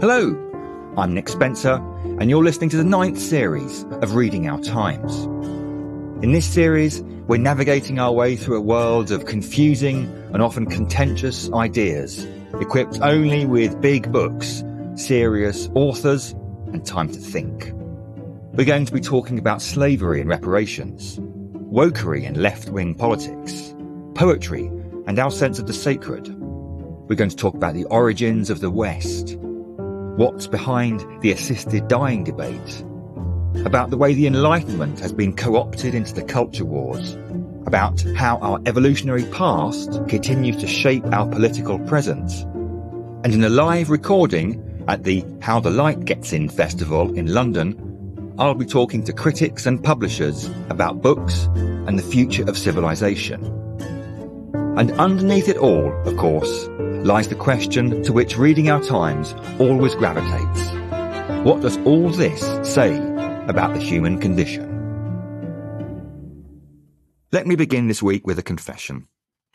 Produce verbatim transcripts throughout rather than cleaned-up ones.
Hello, I'm Nick Spencer, and you're listening to the ninth series of Reading Our Times. In this series, we're navigating our way through a world of confusing and often contentious ideas, equipped only with big books, serious authors, and time to think. We're going to be talking about slavery and reparations, wokery and left-wing politics, poetry and our sense of the sacred. We're going to talk about the origins of the West, what's behind the assisted dying debate, about the way the Enlightenment has been co-opted into the culture wars, about how our evolutionary past continues to shape our political present. And in a live recording at the How the Light Gets In festival in London, I'll be talking to critics and publishers about books and the future of civilization. And underneath it all, of course, lies the question to which Reading Our Times always gravitates. What does all this say about the human condition? Let me begin this week with a confession.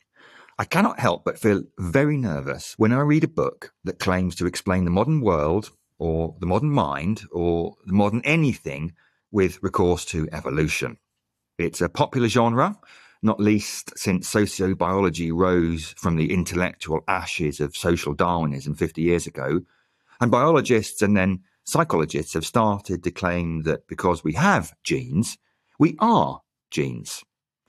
I cannot help but feel very nervous when I read a book that claims to explain the modern world, or the modern mind, or the modern anything with recourse to evolution. It's a popular genre, not least since sociobiology rose from the intellectual ashes of social Darwinism fifty years ago, and biologists and then psychologists have started to claim that because we have genes, we are genes.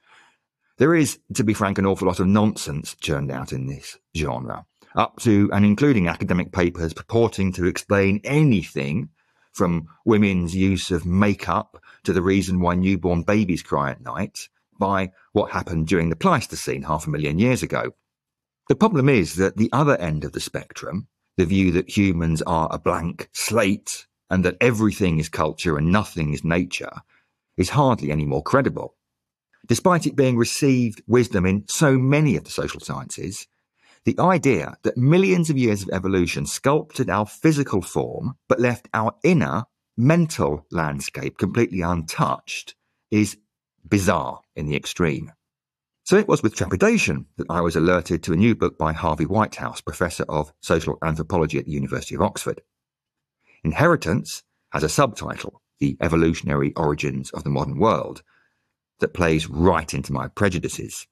There is, to be frank, an awful lot of nonsense churned out in this genre, up to and including academic papers purporting to explain anything from women's use of makeup to the reason why newborn babies cry at night by what happened during the Pleistocene half a million years ago. The problem is that the other end of the spectrum, the view that humans are a blank slate and that everything is culture and nothing is nature, is hardly any more credible. Despite it being received wisdom in so many of the social sciences, the idea that millions of years of evolution sculpted our physical form but left our inner mental landscape completely untouched is bizarre in the extreme. So it was with trepidation that I was alerted to a new book by Harvey Whitehouse, Professor of Social Anthropology at the University of Oxford. Inheritance has a subtitle, The Evolutionary Origins of the Modern World, that plays right into my prejudices.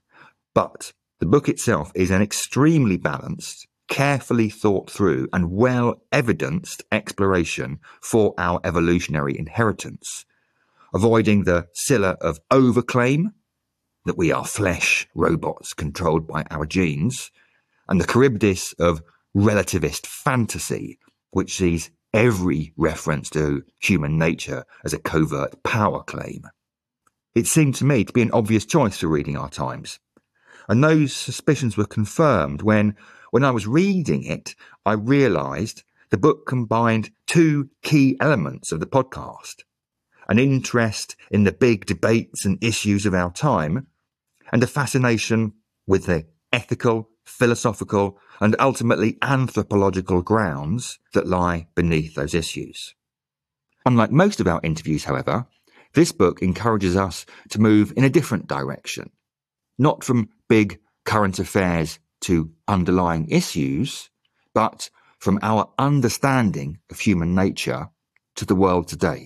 But the book itself is an extremely balanced, carefully thought through and well-evidenced exploration for our evolutionary inheritance, avoiding the Scylla of overclaim, that we are flesh robots controlled by our genes, and the Charybdis of relativist fantasy, which sees every reference to human nature as a covert power claim. It seemed to me to be an obvious choice for Reading Our Times, and those suspicions were confirmed when, when I was reading it, I realised the book combined two key elements of the podcast: an interest in the big debates and issues of our time, and a fascination with the ethical, philosophical, and ultimately anthropological grounds that lie beneath those issues. Unlike most of our interviews, however, this book encourages us to move in a different direction, not from big current affairs to underlying issues, but from our understanding of human nature to the world today.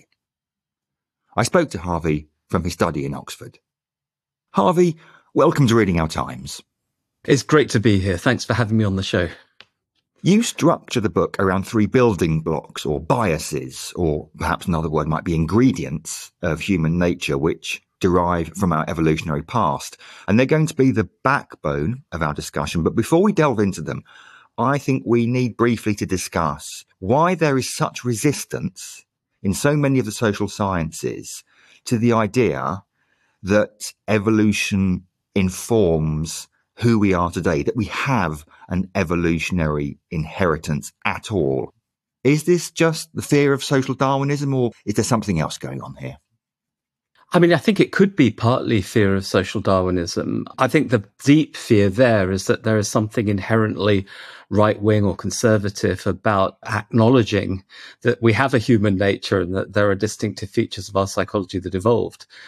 I spoke to Harvey from his study in Oxford. Harvey, welcome to Reading Our Times. It's great to be here. Thanks for having me on the show. You structure the book around three building blocks, or biases, or perhaps another word might be ingredients, of human nature which derive from our evolutionary past. And they're going to be the backbone of our discussion. But before we delve into them, I think we need briefly to discuss why there is such resistance in so many of the social sciences to the idea that evolution informs who we are today, that we have an evolutionary inheritance at all. Is this just the fear of social Darwinism, or is there something else going on here? I mean, I think it could be partly fear of social Darwinism. I think the deep fear there is that there is something inherently right-wing or conservative about acknowledging that we have a human nature and that there are distinctive features of our psychology that evolved.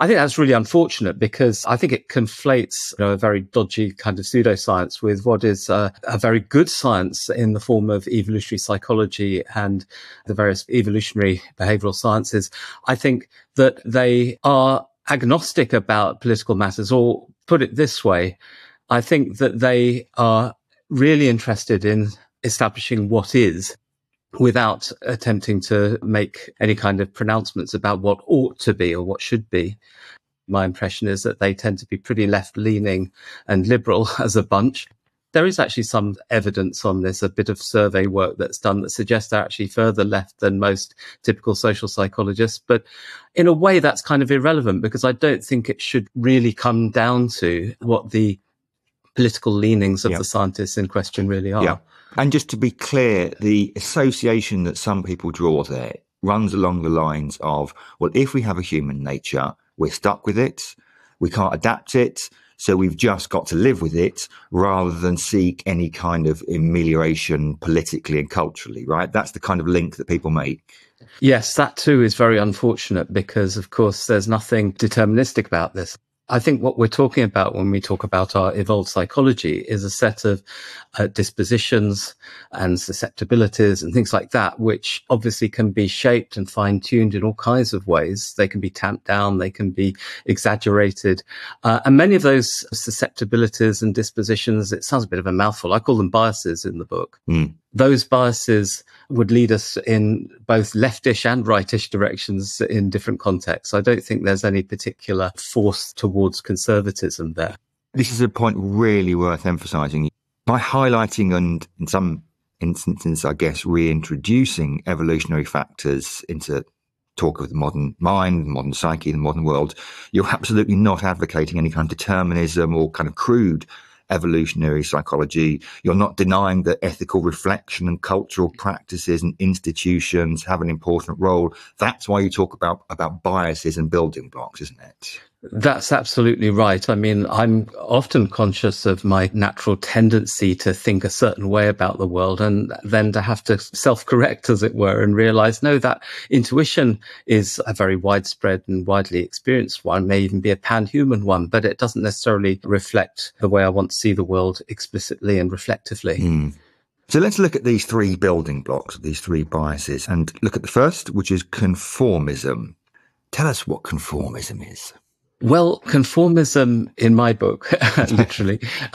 I think that's really unfortunate because I think it conflates, you know, a very dodgy kind of pseudoscience with what is a, a very good science in the form of evolutionary psychology and the various evolutionary behavioral sciences. I think that they are agnostic about political matters, or put it this way, I think that they are really interested in establishing what is, without attempting to make any kind of pronouncements about what ought to be or what should be. My impression is that they tend to be pretty left-leaning and liberal as a bunch. There is actually some evidence on this, a bit of survey work that's done that suggests they're actually further left than most typical social psychologists. But in a way, that's kind of irrelevant because I don't think it should really come down to what the political leanings of yeah. the scientists in question really are. Yeah. And just to be clear, the association that some people draw there runs along the lines of, well, if we have a human nature, we're stuck with it, we can't adapt it, so we've just got to live with it rather than seek any kind of amelioration politically and culturally, right? That's the kind of link that people make. Yes, that too is very unfortunate because, of course, there's nothing deterministic about this. I think what we're talking about when we talk about our evolved psychology is a set of uh, dispositions and susceptibilities and things like that, which obviously can be shaped and fine-tuned in all kinds of ways. They can be tamped down, they can be exaggerated. Uh, and many of those susceptibilities and dispositions, it sounds a bit of a mouthful, I call them biases in the book. Mm. Those biases would lead us in both leftish and rightish directions in different contexts. I don't think there's any particular force towards conservatism there. This is a point really worth emphasising. By highlighting and, in some instances, I guess, reintroducing evolutionary factors into talk of the modern mind, the modern psyche, the modern world, you're absolutely not advocating any kind of determinism or kind of crude evolutionary psychology. You're not denying that ethical reflection and cultural practices and institutions have an important role. That's why you talk about, about biases and building blocks, isn't it? That's absolutely right. I mean, I'm often conscious of my natural tendency to think a certain way about the world and then to have to self-correct, as it were, and realize, no, that intuition is a very widespread and widely experienced one, may even be a pan-human one, but it doesn't necessarily reflect the way I want to see the world explicitly and reflectively. Mm. So let's look at these three building blocks, these three biases, and look at the first, which is conformism. Tell us what conformism is. Well, conformism in my book, literally,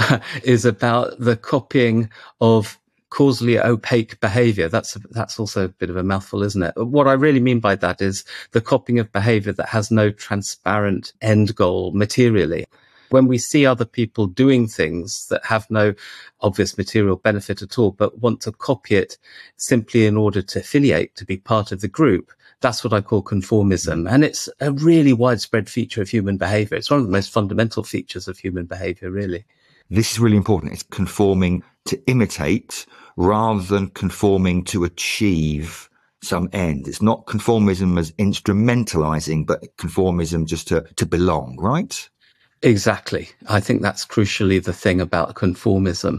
is about the copying of causally opaque behavior. That's, that's also a bit of a mouthful, isn't it? What I really mean by that is the copying of behavior that has no transparent end goal materially. When we see other people doing things that have no obvious material benefit at all, but want to copy it simply in order to affiliate, to be part of the group, that's what I call conformism. And it's a really widespread feature of human behavior. It's one of the most fundamental features of human behavior, really. This is really important. It's conforming to imitate rather than conforming to achieve some end. It's not conformism as instrumentalizing, but conformism just to, to belong, right? Exactly. I think that's crucially the thing about conformism.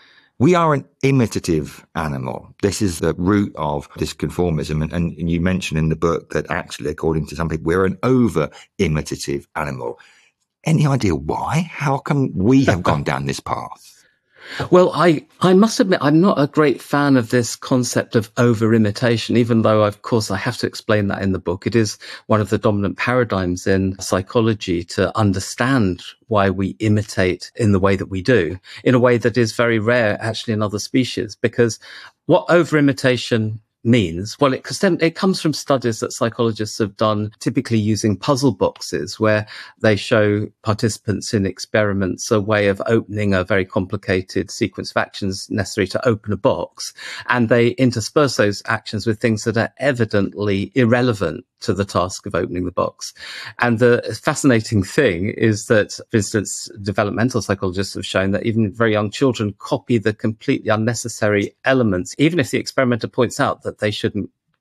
We are an imitative animal. This is the root of this conformism. And, and you mentioned in the book that actually, according to some people, we're an over-imitative animal. Any idea why? How come we have gone down this path? Well, I, I must admit, I'm not a great fan of this concept of over-imitation, even though, of course, I have to explain that in the book. It is one of the dominant paradigms in psychology to understand why we imitate in the way that we do, in a way that is very rare, actually, in other species. Because what over-imitation means, well, it, it comes from studies that psychologists have done, typically using puzzle boxes, where they show participants in experiments a way of opening a very complicated sequence of actions necessary to open a box. And they intersperse those actions with things that are evidently irrelevant to the task of opening the box. And the fascinating thing is that, for instance, developmental psychologists have shown that even very young children copy the completely unnecessary elements, even if the experimenter points out that they shouldn't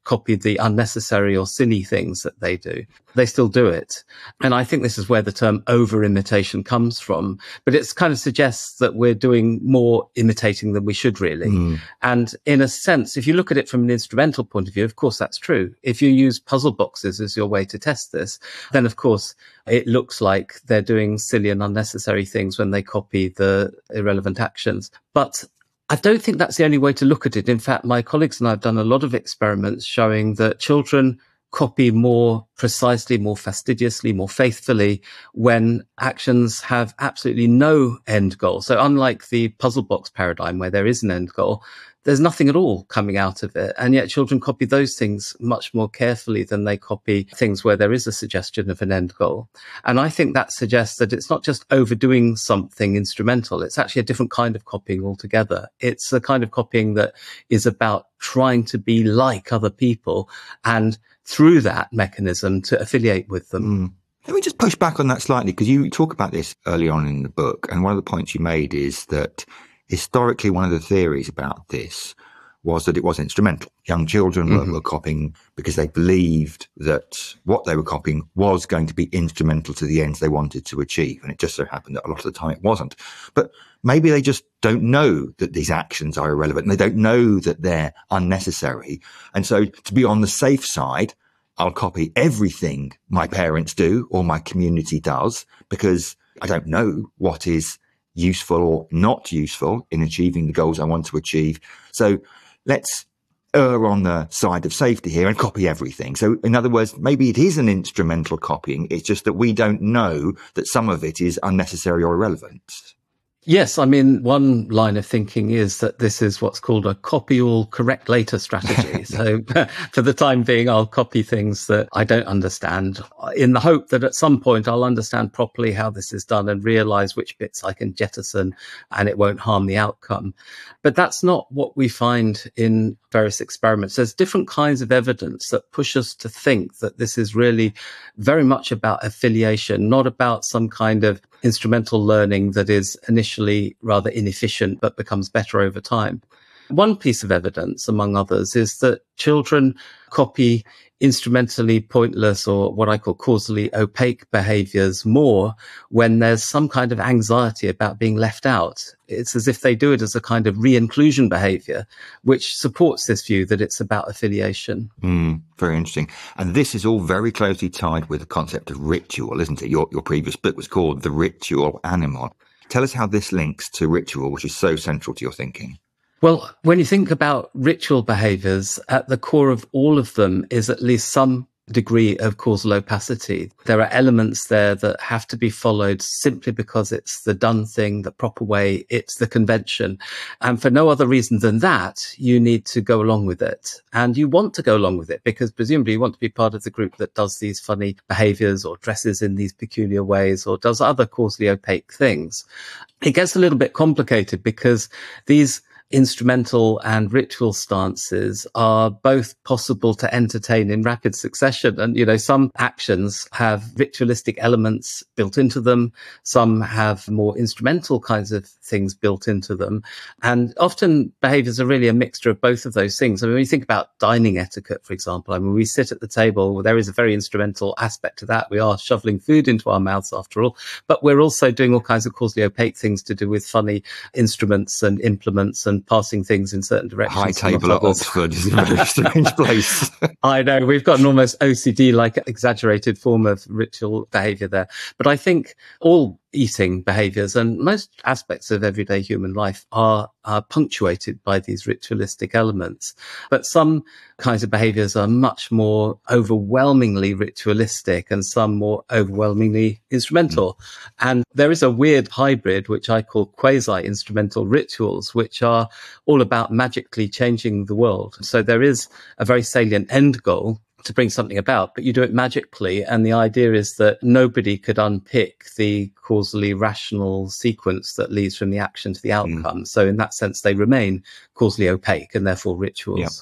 copy the unnecessary or silly things that they do. They still do it. And I think this is where the term over-imitation comes from. But it kind of suggests that we're doing more imitating than we should really. Mm. And in a sense, if you look at it from an instrumental point of view, of course, that's true. If you use puzzle boxes as your way to test this, then of course, it looks like they're doing silly and unnecessary things when they copy the irrelevant actions. But I don't think that's the only way to look at it. In fact, my colleagues and I have done a lot of experiments showing that children copy more precisely, more fastidiously, more faithfully when actions have absolutely no end goal. So unlike the puzzle box paradigm where there is an end goal, there's nothing at all coming out of it. And yet children copy those things much more carefully than they copy things where there is a suggestion of an end goal. And I think that suggests that it's not just overdoing something instrumental. It's actually a different kind of copying altogether. It's a kind of copying that is about trying to be like other people and through that mechanism to affiliate with them. Mm. Let me just push back on that slightly, because you talk about this early on in the book. And one of the points you made is that historically, one of the theories about this was that it was instrumental. Young children mm-hmm. were, were copying because they believed that what they were copying was going to be instrumental to the ends they wanted to achieve. And it just so happened that a lot of the time it wasn't. But maybe they just don't know that these actions are irrelevant and they don't know that they're unnecessary. And so to be on the safe side, I'll copy everything my parents do or my community does because I don't know what is useful or not useful in achieving the goals I want to achieve. So let's err on the side of safety here and copy everything. So in other words, maybe it is an instrumental copying. It's just that we don't know that some of it is unnecessary or irrelevant. Yes, I mean, one line of thinking is that this is what's called a copy all, correct later strategy. So for the time being, I'll copy things that I don't understand in the hope that at some point I'll understand properly how this is done and realize which bits I can jettison and it won't harm the outcome. But that's not what we find in various experiments. There's different kinds of evidence that push us to think that this is really very much about affiliation, not about some kind of instrumental learning that is initially rather inefficient but becomes better over time. One piece of evidence, among others, is that children copy instrumentally pointless or what I call causally opaque behaviors more when there's some kind of anxiety about being left out. It's as if they do it as a kind of re-inclusion behavior, which supports this view that it's about affiliation. Mm, very interesting. And this is all very closely tied with the concept of ritual, isn't it? Your, your previous book was called The Ritual Animal. Tell us how this links to ritual, which is so central to your thinking. Well, when you think about ritual behaviors, at the core of all of them is at least some degree of causal opacity. There are elements there that have to be followed simply because it's the done thing, the proper way, it's the convention. And for no other reason than that, you need to go along with it. And you want to go along with it because presumably you want to be part of the group that does these funny behaviors or dresses in these peculiar ways or does other causally opaque things. It gets a little bit complicated because these instrumental and ritual stances are both possible to entertain in rapid succession. And, you know, some actions have ritualistic elements built into them. Some have more instrumental kinds of things built into them. And often behaviors are really a mixture of both of those things. I mean, when you think about dining etiquette, for example, I mean, we sit at the table, there is a very instrumental aspect to that. We are shoveling food into our mouths after all, but we're also doing all kinds of causally opaque things to do with funny instruments and implements and passing things in certain directions. High table at Oxford is a very strange place. I know, we've got an almost O C D-like exaggerated form of ritual behavior there. But I think all eating behaviors and most aspects of everyday human life are, are punctuated by these ritualistic elements. But some kinds of behaviors are much more overwhelmingly ritualistic and some more overwhelmingly instrumental. Mm. And there is a weird hybrid, which I call quasi-instrumental rituals, which are all about magically changing the world. So there is a very salient end goal to bring something about, but you do it magically. And the idea is that nobody could unpick the causally rational sequence that leads from the action to the outcome. Mm. So in that sense, they remain causally opaque and therefore rituals. Yep.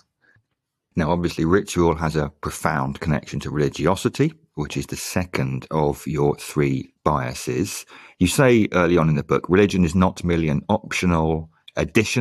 Now, obviously, ritual has a profound connection to religiosity, which is the second of your three biases. You say early on in the book, religion is not merely an optional addition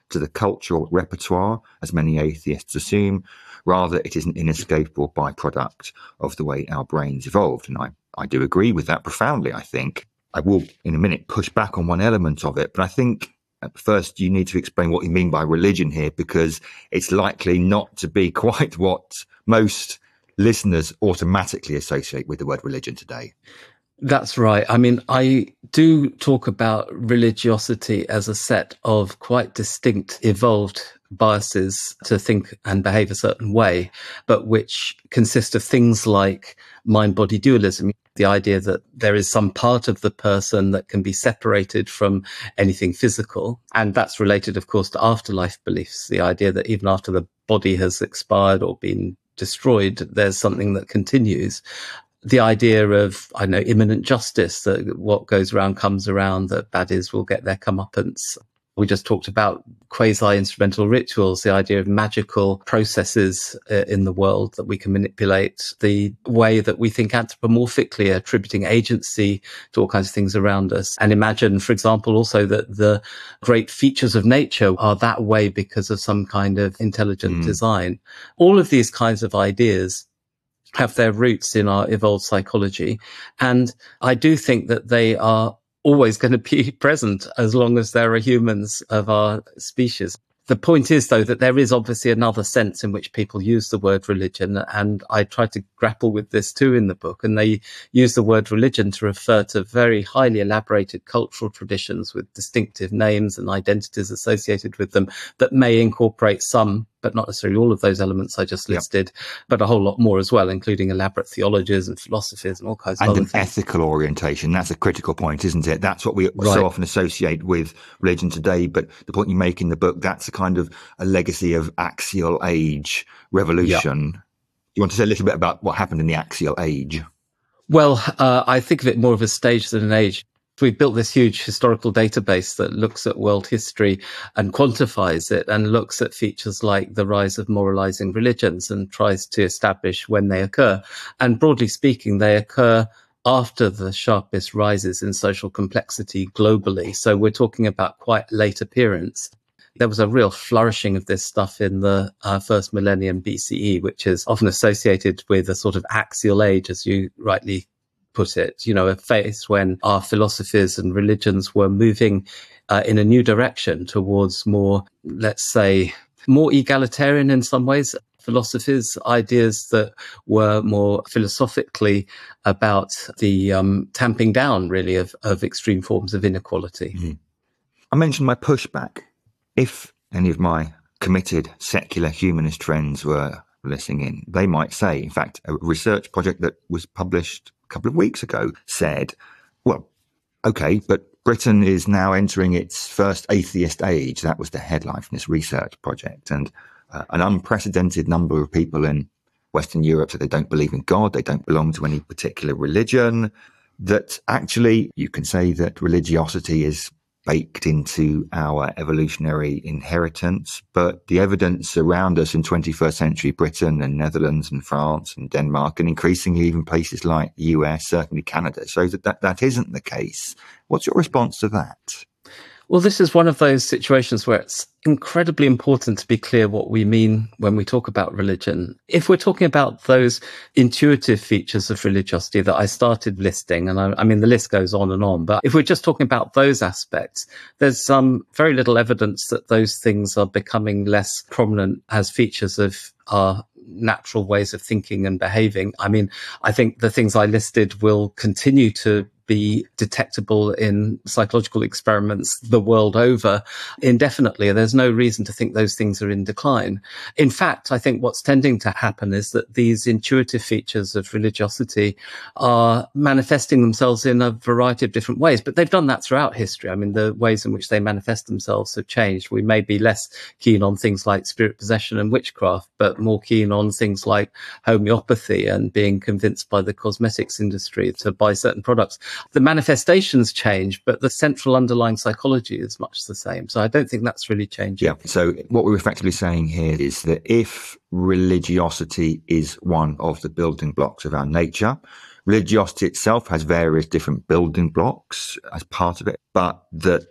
to the cultural repertoire, as many atheists assume. Rather, it is an inescapable byproduct of the way our brains evolved. And I, I do agree with that profoundly, I think. I will, in a minute, push back on one element of it, but I think at first you need to explain what you mean by religion here, because it's likely not to be quite what most listeners automatically associate with the word religion today. That's right. I mean, I do talk about religiosity as a set of quite distinct, evolved biases to think and behave a certain way, but which consist of things like mind-body dualism, the idea that there is some part of the person that can be separated from anything physical. And that's related, of course, to afterlife beliefs, the idea that even after the body has expired or been destroyed, there's something that continues. The idea of, I know, imminent justice, that what goes around comes around, that baddies will get their comeuppance. We just talked about quasi-instrumental rituals, the idea of magical processes uh, in the world that we can manipulate, the way that we think anthropomorphically, attributing agency to all kinds of things around us. And imagine, for example, also that the great features of nature are that way because of some kind of intelligent mm. design. All of these kinds of ideas have their roots in our evolved psychology. And I do think that they are always going to be present as long as there are humans of our species. The point is, though, that there is obviously another sense in which people use the word religion, and I try to grapple with this too in the book, and they use the word religion to refer to very highly elaborated cultural traditions with distinctive names and identities associated with them that may incorporate some, but not necessarily all of those elements I just listed, yep. but a whole lot more as well, including elaborate theologies and philosophies and all kinds and of other an things. Ethical orientation. That's a critical point, isn't it? That's what we right. so often associate with religion today. But the point you make in the book, that's a kind of a legacy of axial age revolution. Yep. You want to say a little bit about what happened in the axial age? Well, uh, I think of it more of a stage than an age. We've built this huge historical database that looks at world history and quantifies it and looks at features like the rise of moralizing religions and tries to establish when they occur. And broadly speaking, they occur after the sharpest rises in social complexity globally. So we're talking about quite late appearance. There was a real flourishing of this stuff in the uh, first millennium B C E, which is often associated with a sort of axial age, as you rightly put it, you know, a phase when our philosophies and religions were moving uh, in a new direction towards more, let's say, more egalitarian in some ways philosophies, ideas that were more philosophically about the um, tamping down, really, of, of extreme forms of inequality. Mm-hmm. I mentioned my pushback. If any of my committed secular humanist friends were listening in, they might say, in fact, a research project that was published couple of weeks ago said, well, okay, but Britain is now entering its first atheist age. That was the headline from this research project. And uh, an unprecedented number of people in Western Europe said they don't believe in God, they don't belong to any particular religion, that actually you can say that religiosity is baked into our evolutionary inheritance, but the evidence around us in twenty-first century Britain and Netherlands and France and Denmark and increasingly even places like the U S, certainly Canada, shows that that, that isn't the case. What's your response to that? Well, this is one of those situations where it's incredibly important to be clear what we mean when we talk about religion. If we're talking about those intuitive features of religiosity that I started listing, and I, I mean, the list goes on and on, but if we're just talking about those aspects, there's some very little evidence that those things are becoming less prominent as features of our natural ways of thinking and behaving. I mean, I think the things I listed will continue to be detectable in psychological experiments the world over indefinitely. There's no reason to think those things are in decline. In fact, I think what's tending to happen is that these intuitive features of religiosity are manifesting themselves in a variety of different ways, but they've done that throughout history. I mean, the ways in which they manifest themselves have changed. We may be less keen on things like spirit possession and witchcraft, but more keen on things like homeopathy and being convinced by the cosmetics industry to buy certain products. The manifestations change, but the central underlying psychology is much the same. So I don't think that's really changing. Yeah. So what we're effectively saying here is that if religiosity is one of the building blocks of our nature, religiosity itself has various different building blocks as part of it, but that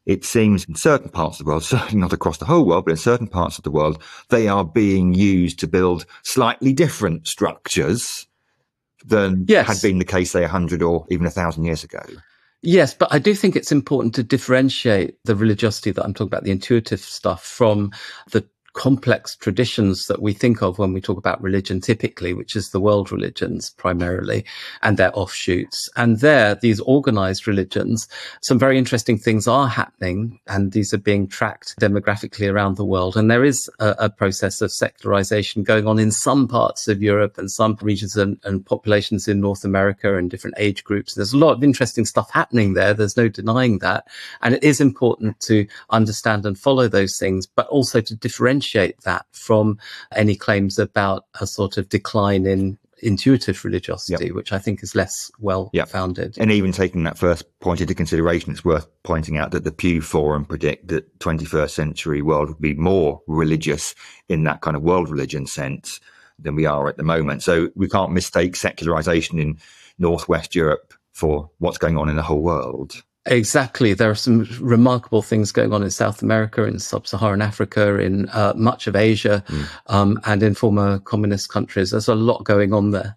it seems in certain parts of the world, certainly not across the whole world, but in certain parts of the world, they are being used to build slightly different structures than Yes. had been the case, say, a hundred or even a thousand years ago. Yes, but I do think it's important to differentiate the religiosity that I'm talking about, the intuitive stuff, from the complex traditions that we think of when we talk about religion typically, which is the world religions primarily and their offshoots. And there, these organized religions, some very interesting things are happening, and these are being tracked demographically around the world. And there is a, a process of secularization going on in some parts of Europe and some regions and, and populations in North America and different age groups. There's a lot of interesting stuff happening there. There's no denying that. And it is important to understand and follow those things, but also to differentiate that from any claims about a sort of decline in intuitive religiosity, yep. which I think is less well yep. founded. And even taking that first point into consideration, it's worth pointing out that the Pew Forum predict that twenty-first century world would be more religious in that kind of world religion sense than we are at the moment. So we can't mistake secularization in Northwest Europe for what's going on in the whole world. Exactly. There are some remarkable things going on in South America, in sub-Saharan Africa, in uh, much of Asia, mm. um, and in former communist countries. There's a lot going on there.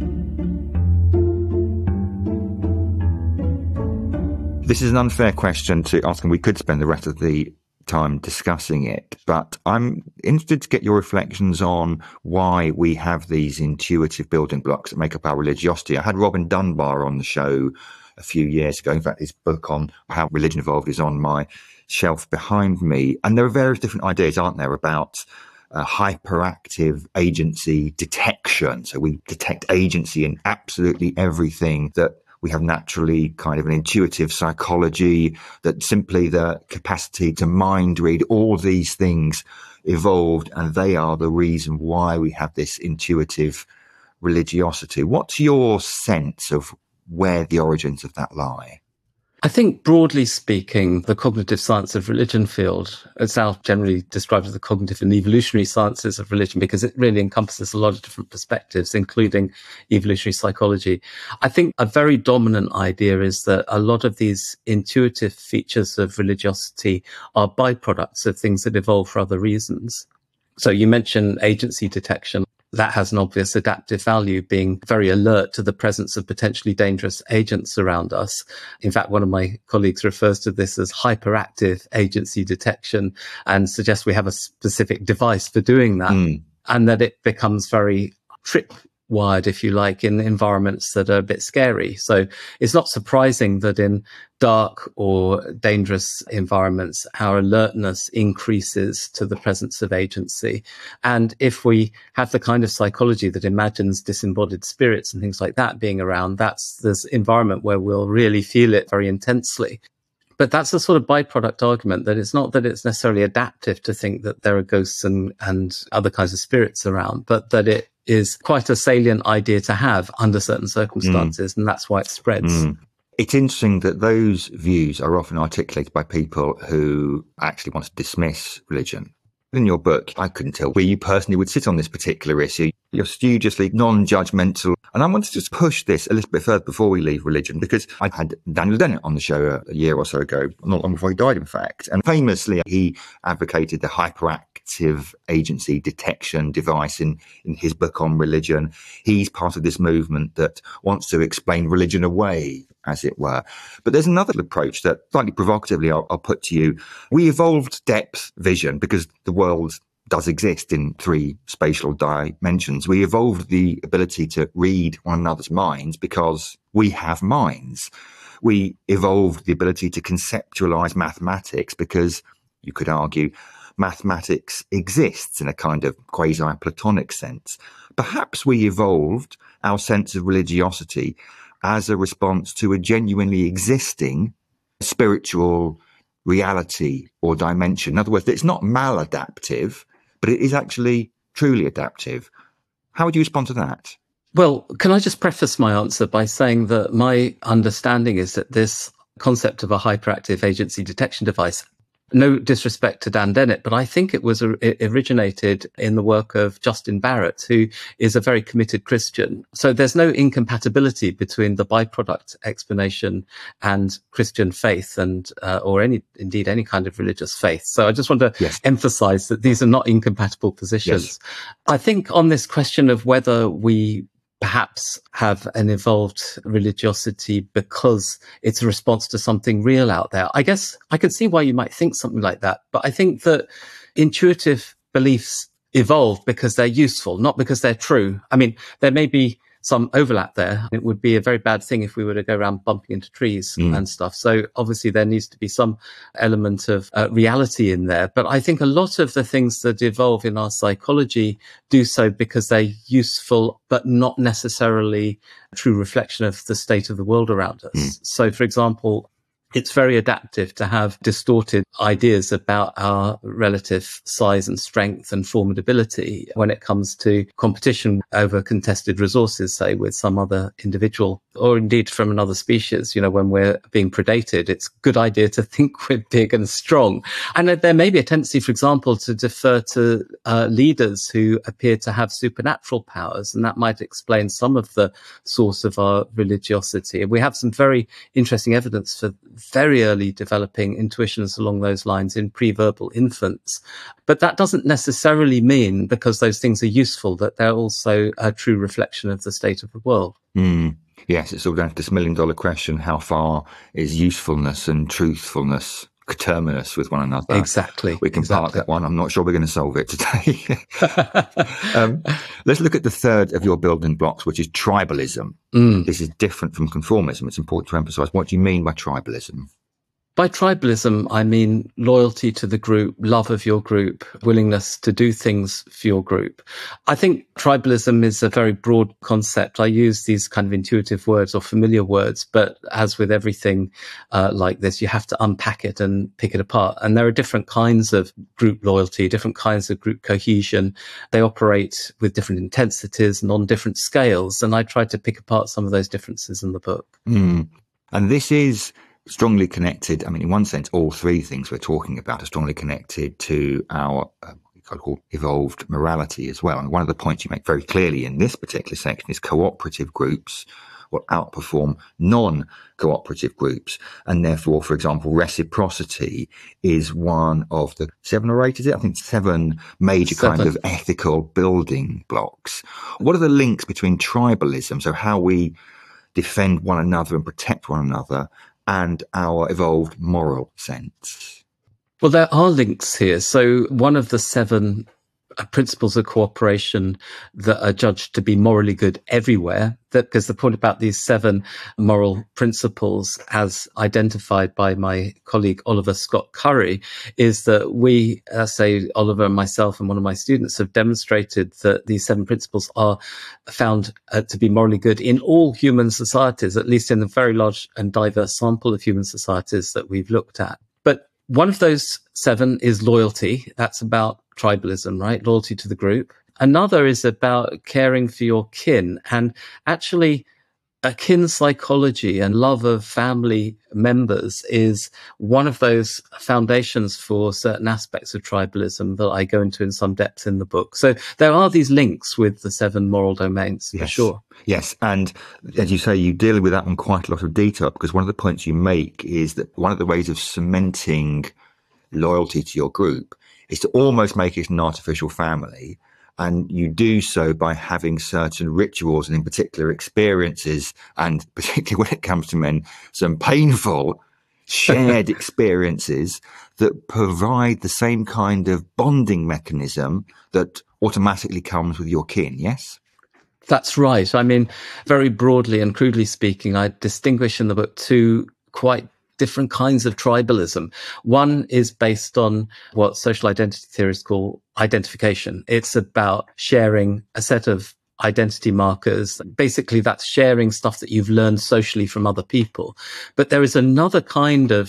This is an unfair question to ask, and we could spend the rest of the time discussing it, but I'm interested to get your reflections on why we have these intuitive building blocks that make up our religiosity. I had Robin Dunbar on the show a few years ago. In fact, his book on how religion evolved is on my shelf behind me. And there are various different ideas, aren't there, about uh, hyperactive agency detection. So we detect agency in absolutely everything, that we have naturally kind of an intuitive psychology, that simply the capacity to mind read, all these things evolved, and they are the reason why we have this intuitive religiosity. What's your sense of where the origins of that lie? I think, broadly speaking, the cognitive science of religion field, it's now generally described as the cognitive and evolutionary sciences of religion, because it really encompasses a lot of different perspectives, including evolutionary psychology. I think a very dominant idea is that a lot of these intuitive features of religiosity are byproducts of things that evolve for other reasons. So you mentioned agency detection. That has an obvious adaptive value, being very alert to the presence of potentially dangerous agents around us. In fact, one of my colleagues refers to this as hyperactive agency detection and suggests we have a specific device for doing that, mm. and that it becomes very tripwired, if you like, in environments that are a bit scary. So it's not surprising that in dark or dangerous environments, our alertness increases to the presence of agency. And if we have the kind of psychology that imagines disembodied spirits and things like that being around, that's this environment where we'll really feel it very intensely. But that's a sort of byproduct argument, that it's not that it's necessarily adaptive to think that there are ghosts and, and other kinds of spirits around, but that it is quite a salient idea to have under certain circumstances, mm. and that's why it spreads. Mm. It's interesting that those views are often articulated by people who actually want to dismiss religion. In your book, I couldn't tell where you personally would sit on this particular issue. You're studiously non-judgmental. And I want to just push this a little bit further before we leave religion, because I had Daniel Dennett on the show a year or so ago, not long before he died, in fact. And famously, he advocated the hyperactive agency detection device in, in his book on religion. He's part of this movement that wants to explain religion away, as it were. But there's another approach that, slightly provocatively, I'll, I'll put to you. We evolved depth vision because the world does exist in three spatial dimensions. We evolved the ability to read one another's minds because we have minds. We evolved the ability to conceptualize mathematics because, you could argue, mathematics exists in a kind of quasi-Platonic sense. Perhaps we evolved our sense of religiosity as a response to a genuinely existing spiritual reality or dimension. In other words, it's not maladaptive, but it is actually truly adaptive. How would you respond to that? Well, can I just preface my answer by saying that my understanding is that this concept of a hyperactive agency detection device No disrespect to Dan Dennett, but I think it was it originated in the work of Justin Barrett, who is a very committed Christian. So there's no incompatibility between the byproduct explanation and Christian faith, and uh, or any indeed any kind of religious faith. So I just want to yes. emphasize that these are not incompatible positions. Yes. I think on this question of whether we perhaps have an evolved religiosity because it's a response to something real out there. I guess I could see why you might think something like that. But I think that intuitive beliefs evolve because they're useful, not because they're true. I mean, there may be some overlap there. It would be a very bad thing if we were to go around bumping into trees mm. and stuff. So obviously there needs to be some element of uh, reality in there. But I think a lot of the things that evolve in our psychology do so because they're useful, but not necessarily a true reflection of the state of the world around us. Mm. So, for example, it's very adaptive to have distorted ideas about our relative size and strength and formidability when it comes to competition over contested resources, say, with some other individual or indeed from another species. You know, when we're being predated, it's a good idea to think we're big and strong. And there may be a tendency, for example, to defer to uh, leaders who appear to have supernatural powers, and that might explain some of the source of our religiosity. And we have some very interesting evidence for very early developing intuitions along those lines in pre-verbal infants. But that doesn't necessarily mean, because those things are useful, that they're also a true reflection of the state of the world. Mm. Yes, it's all down to this million dollar question: how far is usefulness and truthfulness coterminous with one another? Exactly. We can exactly. park that one. I'm not sure we're going to solve it today. um, let's look at the third of your building blocks, which is tribalism. Mm. This is different from conformism. It's important to emphasize. What do you mean by tribalism? By tribalism, I mean loyalty to the group, love of your group, willingness to do things for your group. I think tribalism is a very broad concept. I use these kind of intuitive words or familiar words, but as with everything uh, like this, you have to unpack it and pick it apart. And there are different kinds of group loyalty, different kinds of group cohesion. They operate with different intensities and on different scales. And I tried to pick apart some of those differences in the book. Mm. And this is strongly connected. I mean, in one sense, all three things we're talking about are strongly connected to our uh, what call evolved morality as well. And one of the points you make very clearly in this particular section is cooperative groups will outperform non-cooperative groups. And therefore, for example, reciprocity is one of the seven or eight, is it? I think seven major seven. kind of ethical building blocks. What are the links between tribalism, so how we defend one another and protect one another, and our evolved moral sense? Well, there are links here. So one of the seven principles of cooperation that are judged to be morally good everywhere, that because the point about these seven moral principles, as identified by my colleague Oliver Scott Curry, is that we, uh, say Oliver and myself and one of my students, have demonstrated that these seven principles are found uh, to be morally good in all human societies, at least in the very large and diverse sample of human societies that we've looked at. But one of those seven is loyalty. That's about tribalism, right? Loyalty to the group. Another is about caring for your kin, and actually a kin psychology and love of family members is one of those foundations for certain aspects of tribalism that I go into in some depth in the book. So there are these links with the seven moral domains, yes. for sure. Yes. And as you say, you deal with that in quite a lot of detail, because one of the points you make is that one of the ways of cementing loyalty to your group is to almost make it an artificial family. And you do so by having certain rituals and in particular experiences, and particularly when it comes to men, some painful shared experiences that provide the same kind of bonding mechanism that automatically comes with your kin, yes? That's right. I mean, very broadly and crudely speaking, I distinguish in the book two quite different kinds of tribalism. One is based on what social identity theorists call identification. It's about sharing a set of identity markers. Basically, that's sharing stuff that you've learned socially from other people. But there is another kind of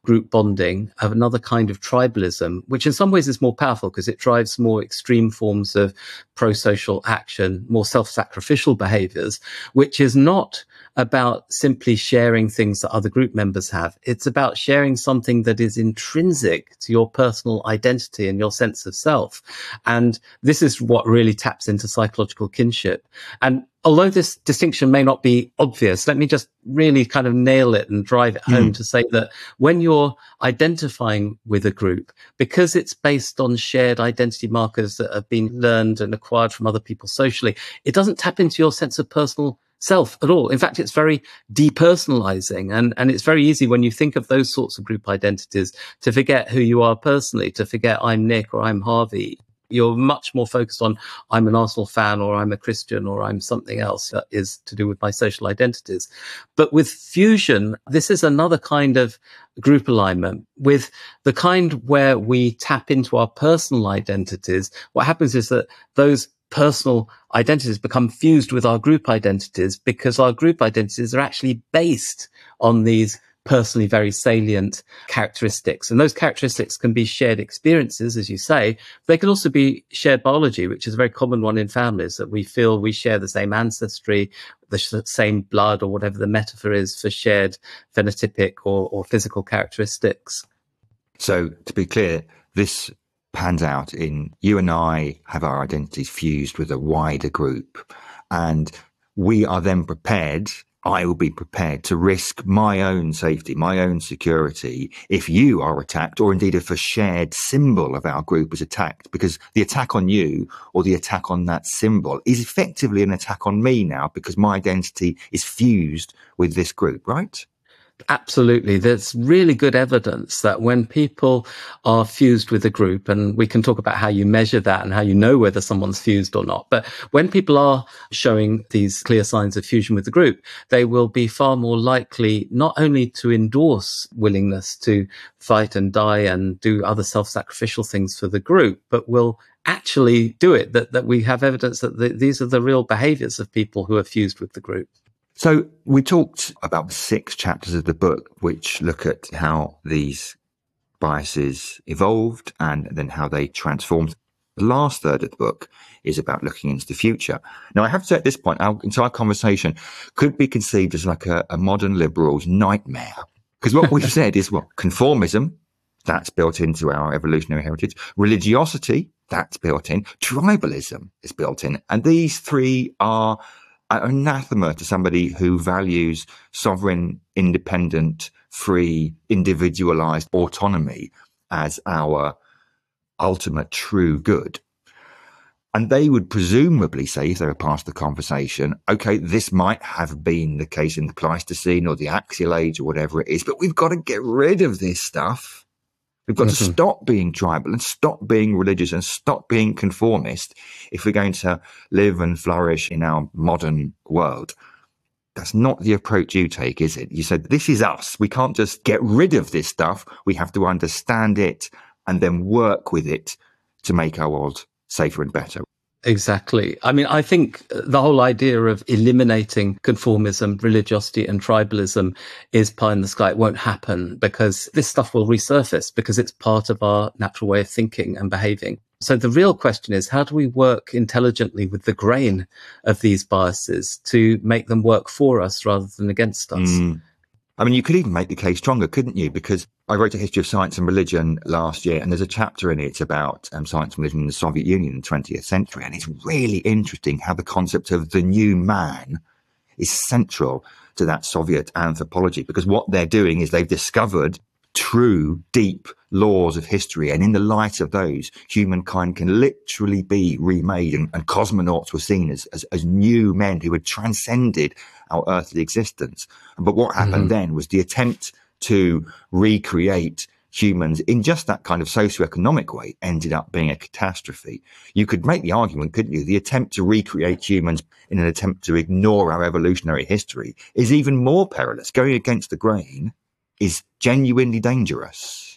group bonding, of another kind of tribalism, which in some ways is more powerful because it drives more extreme forms of pro-social action, more self-sacrificial behaviors, which is not about simply sharing things that other group members have. It's about sharing something that is intrinsic to your personal identity and your sense of self. And this is what really taps into psychological kinship. And although this distinction may not be obvious, let me just really kind of nail it and drive it home mm. to say that when you're identifying with a group, because it's based on shared identity markers that have been learned and acquired from other people socially, it doesn't tap into your sense of personal self at all. In fact, it's very depersonalizing, and, and it's very easy when you think of those sorts of group identities to forget who you are personally, to forget I'm Nick or I'm Harvey. You're much more focused on I'm an Arsenal fan or I'm a Christian or I'm something else that is to do with my social identities. But with fusion, this is another kind of group alignment, with the kind where we tap into our personal identities. What happens is that those personal identities become fused with our group identities because our group identities are actually based on these personally very salient characteristics. And those characteristics can be shared experiences, as you say. They can also be shared biology, which is a very common one in families, that we feel we share the same ancestry, the same blood, or whatever the metaphor is for shared phenotypic or, or physical characteristics. So to be clear, this pans out in you and I have our identities fused with a wider group, and we are then prepared, I will be prepared to risk my own safety, my own security, if you are attacked, or indeed if a shared symbol of our group is attacked, because the attack on you or the attack on that symbol is effectively an attack on me now, because my identity is fused with this group, right? Absolutely. There's really good evidence that when people are fused with a group, and we can talk about how you measure that and how you know whether someone's fused or not, but when people are showing these clear signs of fusion with the group, they will be far more likely not only to endorse willingness to fight and die and do other self-sacrificial things for the group, but will actually do it, that, that we have evidence that the, these are the real behaviors of people who are fused with the group. So we talked about six chapters of the book, which look at how these biases evolved and then how they transformed. The last third of the book is about looking into the future. Now, I have to say at this point, our entire conversation could be conceived as like a, a modern liberal's nightmare. Because what we've said is, well, conformism, that's built into our evolutionary heritage. Religiosity, that's built in. Tribalism is built in. And these three are anathema to somebody who values sovereign, independent, free, individualized autonomy as our ultimate true good. And they would presumably say, if they were part of the conversation, okay, this might have been the case in the Pleistocene or the Axial Age or whatever it is, but we've got to get rid of this stuff. We've got mm-hmm. to stop being tribal and stop being religious and stop being conformist if we're going to live and flourish in our modern world. That's not the approach you take, is it? You said, this is us. We can't just get rid of this stuff. We have to understand it and then work with it to make our world safer and better. Exactly. I mean, I think the whole idea of eliminating conformism, religiosity and tribalism is pie in the sky. It won't happen because this stuff will resurface because it's part of our natural way of thinking and behaving. So the real question is, how do we work intelligently with the grain of these biases to make them work for us rather than against us? Mm. I mean, you could even make the case stronger, couldn't you? Because I wrote a history of science and religion last year, and there's a chapter in it about um, science and religion in the Soviet Union in the twentieth century. And it's really interesting how the concept of the new man is central to that Soviet anthropology, because what they're doing is they've discovered true, deep laws of history. And in the light of those, humankind can literally be remade. And, and cosmonauts were seen as, as, as new men who had transcended our earthly existence. But what happened mm-hmm. then was the attempt to recreate humans in just that kind of socioeconomic way ended up being a catastrophe. You could make the argument, couldn't you? The attempt to recreate humans in an attempt to ignore our evolutionary history is even more perilous. Going against the grain is genuinely dangerous.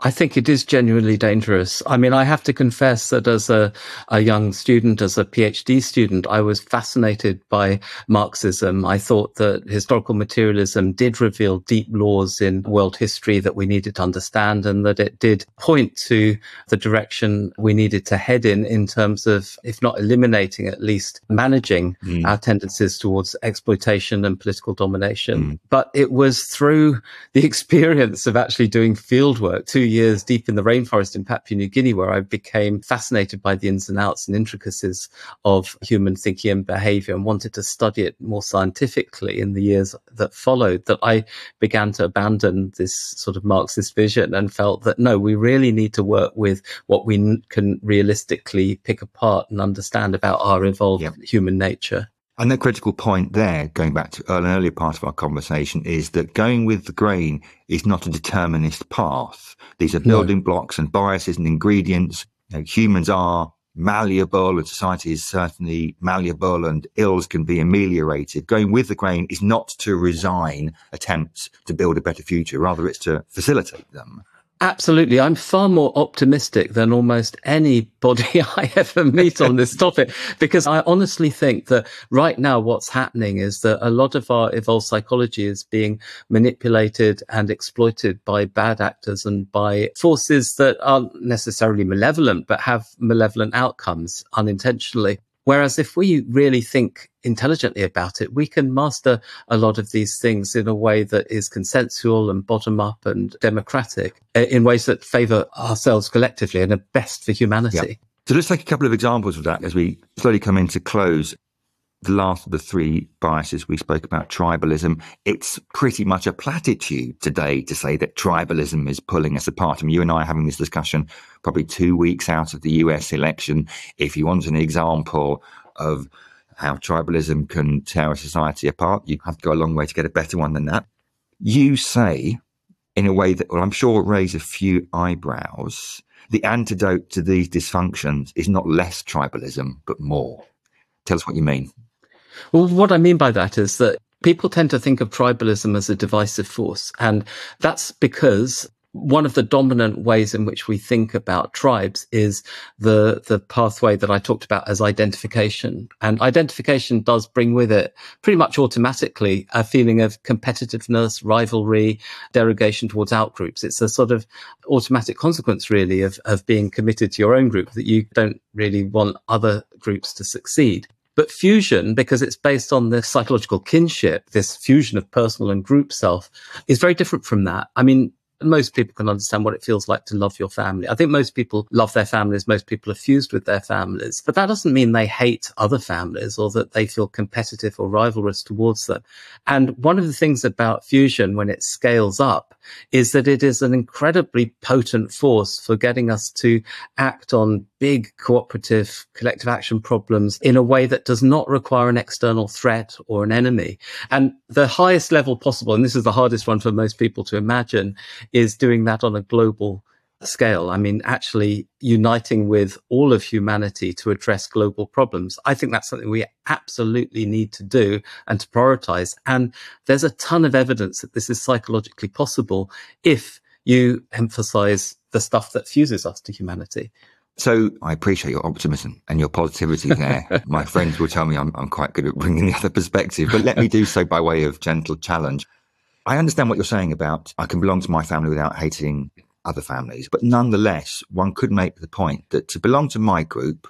I think it is genuinely dangerous. I mean, I have to confess that as a, a young student, as a PhD student, I was fascinated by Marxism. I thought that historical materialism did reveal deep laws in world history that we needed to understand, and that it did point to the direction we needed to head in, in terms of, if not eliminating, at least managing mm. our tendencies towards exploitation and political domination. Mm. But it was through the experience of actually doing fieldwork, two years deep in the rainforest in Papua New Guinea, where I became fascinated by the ins and outs and intricacies of human thinking and behavior and wanted to study it more scientifically in the years that followed, that I began to abandon this sort of Marxist vision and felt that, no, we really need to work with what we n- can realistically pick apart and understand about our evolved yep. human nature. And the critical point there, going back to an earlier part of our conversation, is that going with the grain is not a determinist path. These are building no. blocks and biases and ingredients. You know, humans are malleable, and society is certainly malleable, and ills can be ameliorated. Going with the grain is not to resign attempts to build a better future. Rather, it's to facilitate them. Absolutely. I'm far more optimistic than almost anybody I ever meet on this topic, because I honestly think that right now what's happening is that a lot of our evolved psychology is being manipulated and exploited by bad actors and by forces that aren't necessarily malevolent, but have malevolent outcomes unintentionally. Whereas if we really think intelligently about it, we can master a lot of these things in a way that is consensual and bottom-up and democratic, in ways that favour ourselves collectively and are best for humanity. Yep. So let's take a couple of examples of that as we slowly come into close. The last of the three biases we spoke about, tribalism. It's pretty much a platitude today to say that tribalism is pulling us apart. I mean, you and I are having this discussion probably two weeks out of the U S election. If you want an example of how tribalism can tear a society apart, you have to go a long way to get a better one than that. You say, in a way that, well, I'm sure will raise a few eyebrows, the antidote to these dysfunctions is not less tribalism, but more. Tell us what you mean. Well, what I mean by that is that people tend to think of tribalism as a divisive force. And that's because one of the dominant ways in which we think about tribes is the, the pathway that I talked about as identification. And identification does bring with it pretty much automatically a feeling of competitiveness, rivalry, derogation towards outgroups. It's a sort of automatic consequence, really, of, of being committed to your own group, that you don't really want other groups to succeed. But fusion, because it's based on this psychological kinship, this fusion of personal and group self, is very different from that. I mean, most people can understand what it feels like to love your family. I think most people love their families. Most people are fused with their families. But that doesn't mean they hate other families or that they feel competitive or rivalrous towards them. And one of the things about fusion, when it scales up, is that it is an incredibly potent force for getting us to act on big cooperative collective action problems in a way that does not require an external threat or an enemy. And the highest level possible, and this is the hardest one for most people to imagine, is doing that on a global scale. I mean, actually uniting with all of humanity to address global problems. I think that's something we absolutely need to do and to prioritize. And there's a ton of evidence that this is psychologically possible if you emphasize the stuff that fuses us to humanity. So I appreciate your optimism and your positivity there. My friends will tell me I'm, I'm quite good at bringing the other perspective, but let me do so by way of gentle challenge. I understand what you're saying about I can belong to my family without hating other families, but nonetheless, one could make the point that to belong to my group,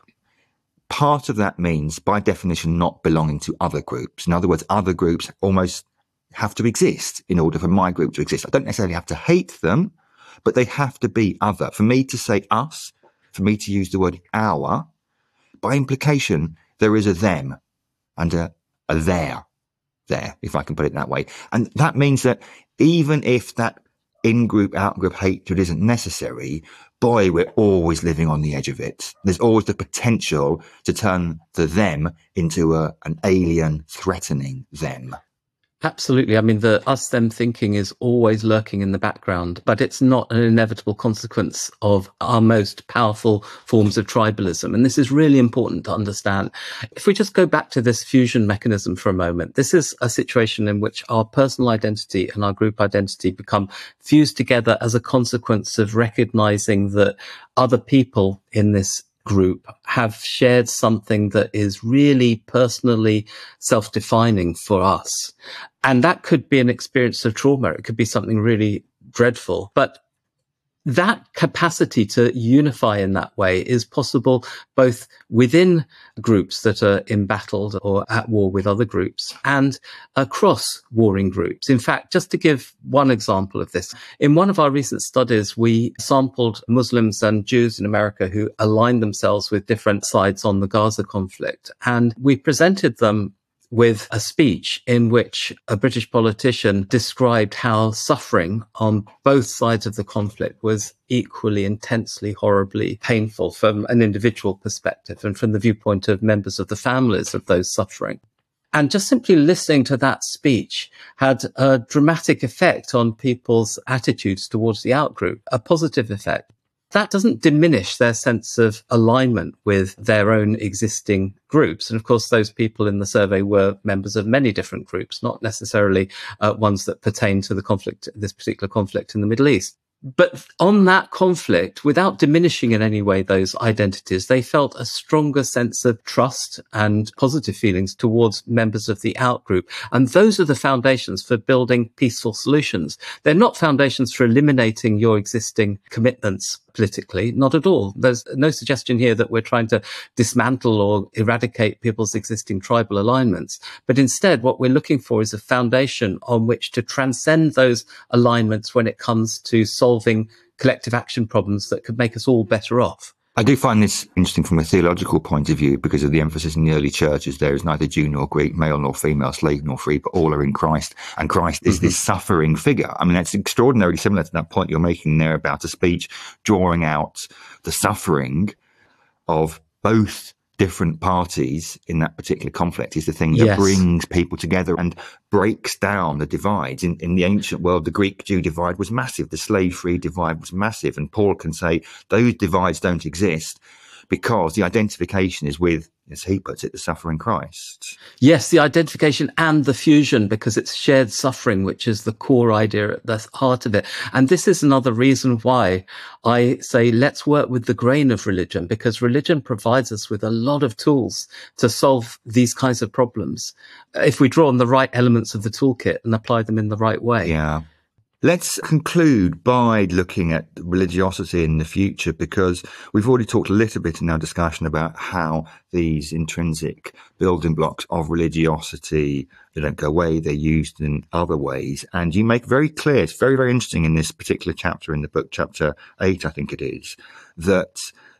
part of that means, by definition, not belonging to other groups. In other words, other groups almost have to exist in order for my group to exist. I don't necessarily have to hate them, but they have to be other. For me to say us, for me to use the word our, by implication, there is a them and a, a there, there, if I can put it that way. And that means that even if that in-group, out-group hatred isn't necessary, boy, we're always living on the edge of it. There's always the potential to turn the them into a, an alien, threatening them. Absolutely. I mean, the us them thinking is always lurking in the background, but it's not an inevitable consequence of our most powerful forms of tribalism. And this is really important to understand. If we just go back to this fusion mechanism for a moment, this is a situation in which our personal identity and our group identity become fused together as a consequence of recognizing that other people in this group have shared something that is really personally self-defining for us. And that could be an experience of trauma. It could be something really dreadful. But that capacity to unify in that way is possible both within groups that are embattled or at war with other groups and across warring groups. In fact, just to give one example of this, in one of our recent studies, we sampled Muslims and Jews in America who aligned themselves with different sides on the Gaza conflict. And we presented them with a speech in which a British politician described how suffering on both sides of the conflict was equally intensely, horribly painful from an individual perspective and from the viewpoint of members of the families of those suffering. And just simply listening to that speech had a dramatic effect on people's attitudes towards the outgroup, a positive effect. That doesn't diminish their sense of alignment with their own existing groups. And of course, those people in the survey were members of many different groups, not necessarily uh, ones that pertain to the conflict, this particular conflict in the Middle East. But on that conflict, without diminishing in any way those identities, they felt a stronger sense of trust and positive feelings towards members of the outgroup. And those are the foundations for building peaceful solutions. They're not foundations for eliminating your existing commitments politically, not at all. There's no suggestion here that we're trying to dismantle or eradicate people's existing tribal alignments. But instead, what we're looking for is a foundation on which to transcend those alignments when it comes to solving collective action problems that could make us all better off. I do find this interesting from a theological point of view because of the emphasis in the early churches. There is neither Jew nor Greek, male nor female, slave nor free, but all are in Christ. And Christ is mm-hmm. this suffering figure. I mean, that's extraordinarily similar to that point you're making there about a speech drawing out the suffering of both different parties in that particular conflict is the thing that yes. brings people together and breaks down the divides. In, in the ancient world, the Greek-Jew divide was massive. The slave-free divide was massive. And Paul can say those divides don't exist because the identification is with, as he puts it, the suffering Christ. Yes, the identification and the fusion, because it's shared suffering, which is the core idea at the heart of it. And this is another reason why I say let's work with the grain of religion, because religion provides us with a lot of tools to solve these kinds of problems if we draw on the right elements of the toolkit and apply them in the right way. Yeah. Let's conclude by looking at religiosity in the future, because we've already talked a little bit in our discussion about how these intrinsic building blocks of religiosity, they don't go away, they're used in other ways. And you make very clear, it's very, very interesting in this particular chapter in the book, chapter eight, I think it is, that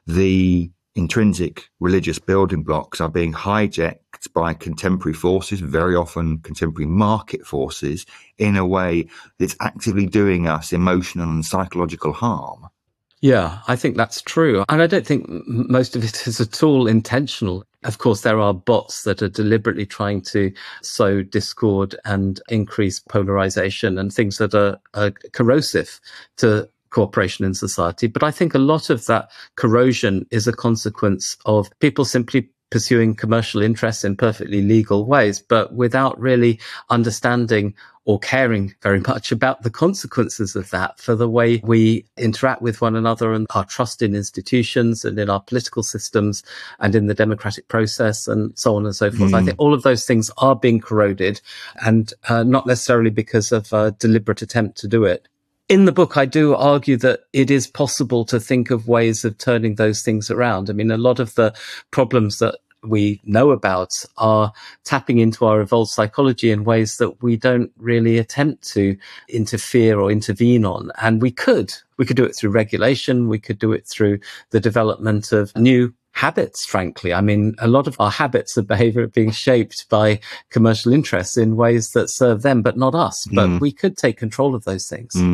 the intrinsic religious building blocks are being hijacked by contemporary forces, very often contemporary market forces, in a way that's actively doing us emotional and psychological harm. Yeah, I think that's true. And I don't think most of it is at all intentional. Of course, there are bots that are deliberately trying to sow discord and increase polarization and things that are, are corrosive to cooperation in society. But I think a lot of that corrosion is a consequence of people simply pursuing commercial interests in perfectly legal ways, but without really understanding or caring very much about the consequences of that for the way we interact with one another and our trust in institutions and in our political systems and in the democratic process and so on and so forth. Mm. I think all of those things are being corroded, and uh, not necessarily because of a deliberate attempt to do it. In the book, I do argue that it is possible to think of ways of turning those things around. I mean, a lot of the problems that we know about are tapping into our evolved psychology in ways that we don't really attempt to interfere or intervene on. And we could. We could do it through regulation. We could do it through the development of new habits, frankly. I mean, a lot of our habits of behavior are being shaped by commercial interests in ways that serve them, but not us. But mm. we could take control of those things. Mm.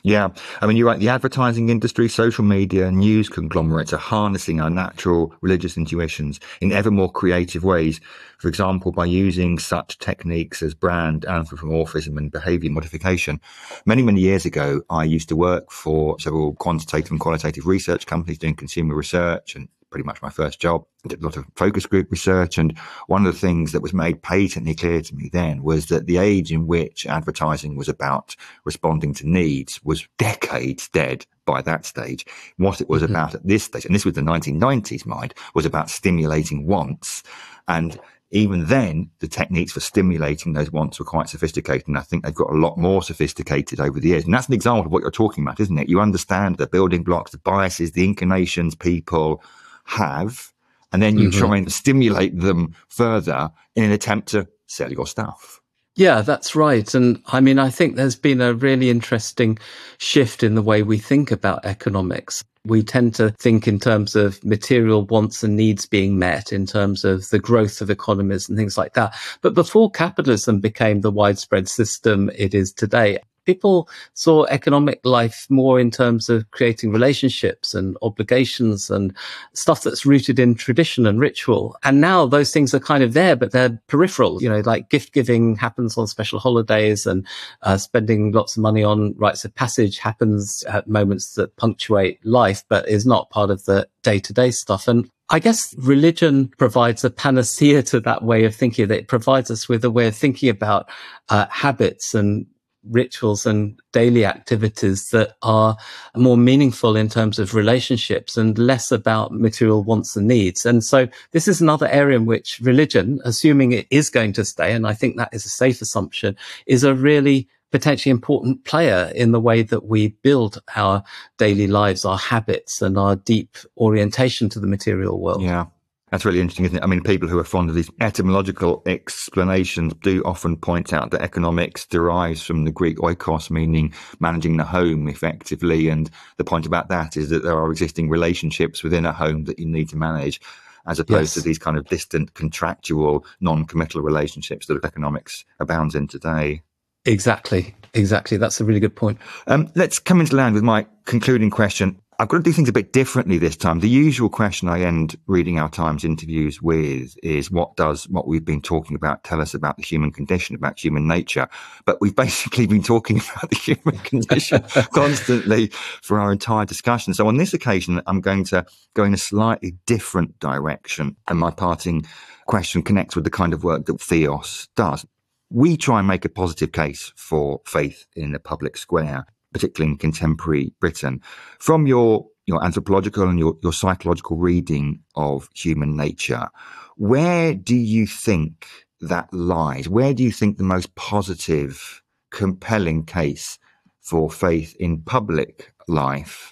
Yeah. I mean, you're right. The advertising industry, social media, news conglomerates are harnessing our natural religious intuitions in ever more creative ways. For example, by using such techniques as brand anthropomorphism and behavior modification. Many, many years ago, I used to work for several quantitative and qualitative research companies doing consumer research, and pretty much my first job. I did a lot of focus group research, and one of the things that was made patently clear to me then was that the age in which advertising was about responding to needs was decades dead by that stage. What it was mm-hmm. about at this stage, and this was the nineteen nineties, mind, was about stimulating wants. And even then, the techniques for stimulating those wants were quite sophisticated, and I think they've got a lot more sophisticated over the years. And that's an example of what you're talking about, isn't it? You understand the building blocks, the biases, the inclinations people have, and then you mm-hmm. try and stimulate them further in an attempt to sell your stuff. Yeah, that's right. And I mean, I think there's been a really interesting shift in the way we think about economics. We tend to think in terms of material wants and needs being met, in terms of the growth of economies and things like that. But before capitalism became the widespread system it is today, people saw economic life more in terms of creating relationships and obligations and stuff that's rooted in tradition and ritual. And now those things are kind of there, but they're peripheral. You know, like gift giving happens on special holidays, and uh, spending lots of money on rites of passage happens at moments that punctuate life, but is not part of the day-to-day stuff. And I guess religion provides a panacea to that way of thinking, that it provides us with a way of thinking about uh, habits and rituals and daily activities that are more meaningful in terms of relationships and less about material wants and needs. And so this is another area in which religion, assuming it is going to stay, and I think that is a safe assumption, is a really potentially important player in the way that we build our daily lives, our habits, and our deep orientation to the material world. Yeah. That's really interesting, isn't it? I mean, people who are fond of these etymological explanations do often point out that economics derives from the Greek oikos, meaning managing the home effectively. And the point about that is that there are existing relationships within a home that you need to manage, as opposed yes. to these kind of distant, contractual, non-committal relationships that economics abounds in today. Exactly. Exactly. That's a really good point. Um, let's come into land with my concluding question. I've got to do things a bit differently this time. The usual question I end Reading Our Times interviews with is, what does what we've been talking about tell us about the human condition, about human nature? But we've basically been talking about the human condition constantly for our entire discussion. So on this occasion, I'm going to go in a slightly different direction. And my parting question connects with the kind of work that Theos does. We try and make a positive case for faith in the public square, particularly in contemporary Britain. From your, your anthropological and your, your psychological reading of human nature, where do you think that lies? Where do you think the most positive, compelling case for faith in public life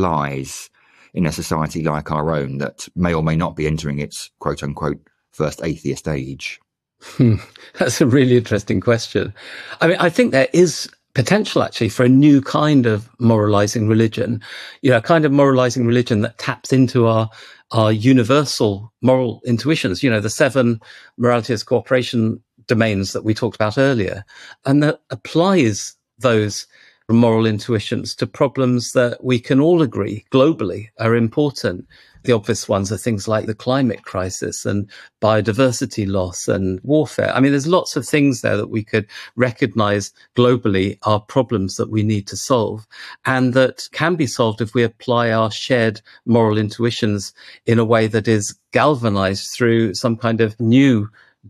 lies in a society like our own that may or may not be entering its quote-unquote first atheist age? Hmm. That's a really interesting question. I mean, I think there is potential actually for a new kind of moralizing religion, you know, a kind of moralizing religion that taps into our, our universal moral intuitions, you know, the seven morality as cooperation domains that we talked about earlier, and that applies those moral intuitions to problems that we can all agree globally are important. The obvious ones are things like the climate crisis and biodiversity loss and warfare. I mean, there's lots of things there that we could recognize globally are problems that we need to solve, and that can be solved if we apply our shared moral intuitions in a way that is galvanized through some kind of new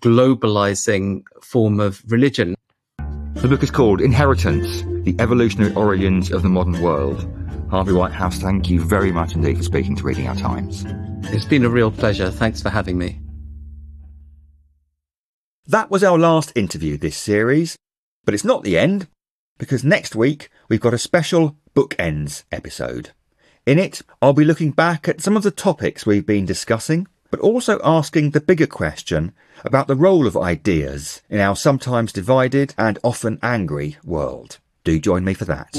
globalizing form of religion. The book is called Inheritance: The Evolutionary Origins of the Modern World. Harvey Whitehouse, thank you very much indeed for speaking to Reading Our Times. It's been a real pleasure. Thanks for having me. That was our last interview this series, but it's not the end, because next week we've got a special Bookends episode. In it, I'll be looking back at some of the topics we've been discussing, but also asking the bigger question about the role of ideas in our sometimes divided and often angry world. Do join me for that.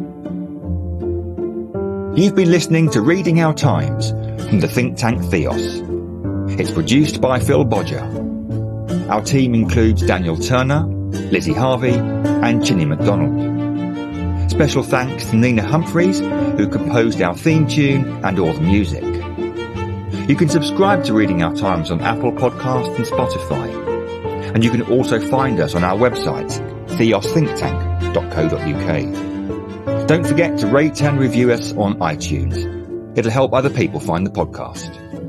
You've been listening to Reading Our Times from the think tank Theos. It's produced by Phil Bodger. Our team includes Daniel Turner, Lizzie Harvey and Chinny MacDonald. Special thanks to Nina Humphreys, who composed our theme tune and all the music. You can subscribe to Reading Our Times on Apple Podcasts and Spotify. And you can also find us on our website, theos think tank dot co dot uk. Don't forget to rate and review us on iTunes. It'll help other people find the podcast.